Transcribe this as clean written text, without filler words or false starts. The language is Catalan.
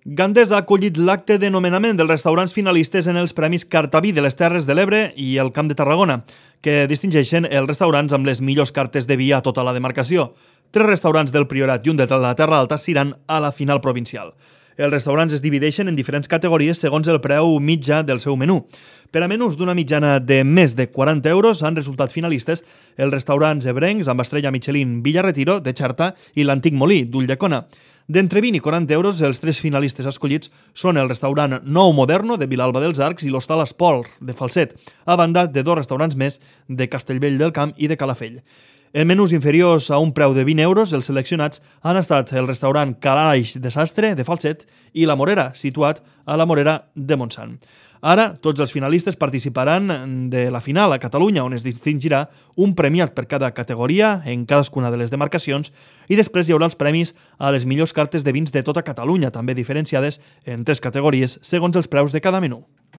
Gandesa ha acollit l'acte de nomenament dels restaurants finalistes en els Premis Cartaví de les Terres de l'Ebre i el Camp de Tarragona, que distingeixen els restaurants amb les millors cartes de vi a tota la demarcació. 3 restaurants del Priorat i un de la Terra Alta s'aniran a la final provincial. Els restaurants es divideixen en diferents categories segons el preu mitjà del seu menú. Per a menús d'una mitjana de més de 40 euros han resultat finalistes els restaurants ebrencs amb estrella Michelin Villaretiro, de Xerta, i l'Antic Molí, d'Ulldecona. D'entre 20 i 40 euros, els 3 finalistes escollits són el restaurant Nou Moderno, de Vilalba dels Arcs, i l'Hostal Esport, de Falset, a banda de 2 restaurants més de Castellvell del Camp i de Calafell. En menús inferiors a un preu de 20 euros, els seleccionats han estat el restaurant Calaix de Sastre, de Falset, i La Morera, situat a la Morera de Montsant. Ara, tots els finalistes participaran de la final a Catalunya, on es distingirà un premiat per cada categoria en cadascuna de les demarcacions, i després hi haurà els premis a les millors cartes de vins de tota Catalunya, també diferenciades en 3 categories segons els preus de cada menú.